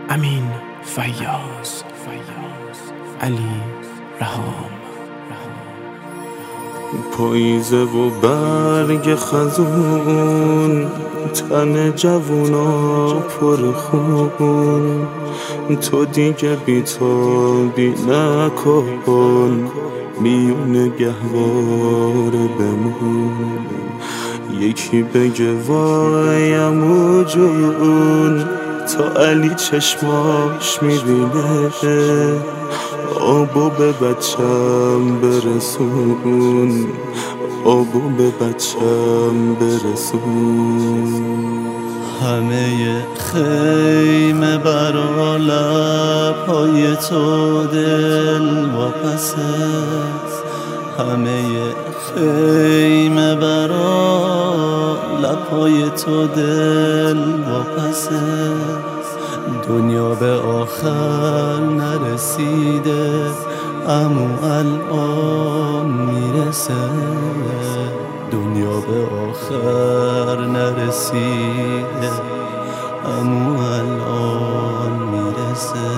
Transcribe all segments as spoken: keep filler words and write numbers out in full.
امین فیاض، علی رهام. پاییزه و برگ خزون، تن جوونا پر خون. تو دیگه بی‌تابی نکن، میون گهواره بمون. یکی بگه وای عمو جون، تا علی چشماش میبینه. آبو به بچم برسون، آبو به بچم برسون. همه خیمه برا لب‌های تو دل واپسه، همه خیمه برا لب‌های تو دل واپسه. دنیا به آخر نرسیده، اما الان میرسه. دنیا به آخر نرسیده، اما الان میرسه.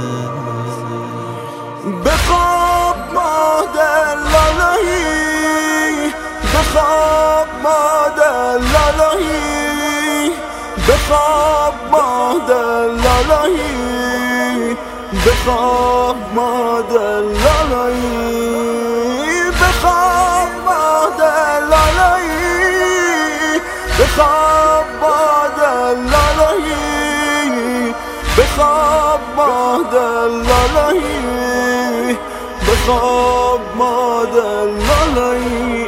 بخواب مادر لالایی، بخواب مادر لالایی، بخواب مادر لالایی، بخواب مادر لالایی، بخواب مادر لالایی، بخواب مادر لالایی، بخواب مادر لالایی، بخواب مادر لالایی.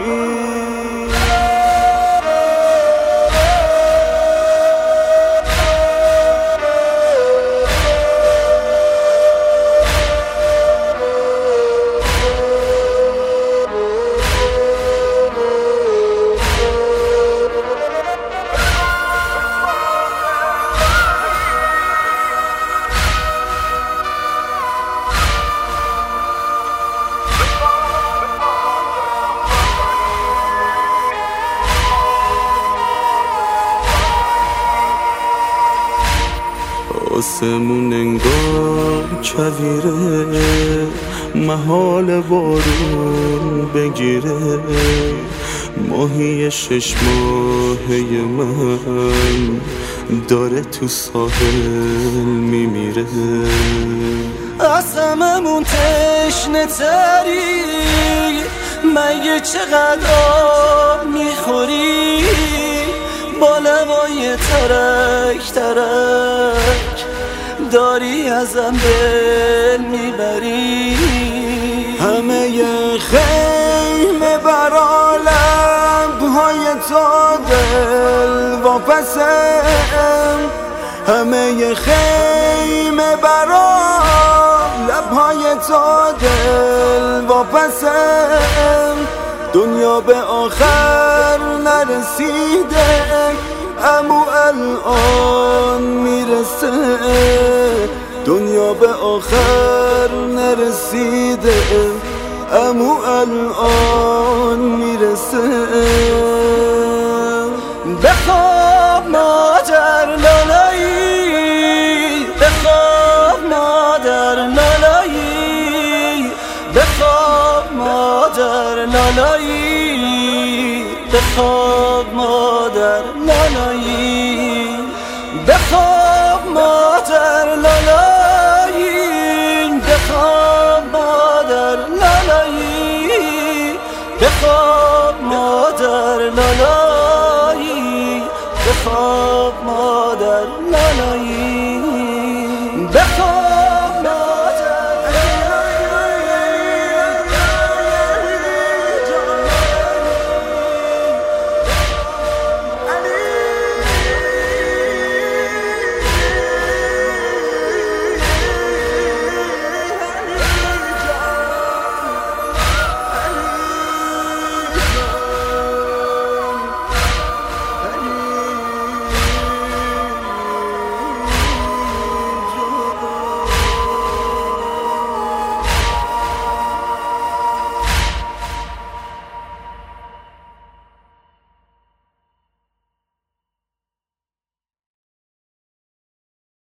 آسمون انگار کویره، محال بارون بگیره. ماهی شش ماهه من داره تو ساحل میمیره. از هممون تشنه تری، مگه چقدر آب میخوری؟ با لبای ترک ترک داری ازم دل میبری. همه خیمه برا لبهای تو دل واپسه، همه خیمه برا لبهای تو دل واپسه. دنیا به آخر نرسیده، اما الان میرسه. دنیا به آخر نرسیده، اما الان میرسه. بخواب مادر لالایی، بخواب مادر لالایی، بخواب مادر لالایی، بخواب مادر لالایی، بخواب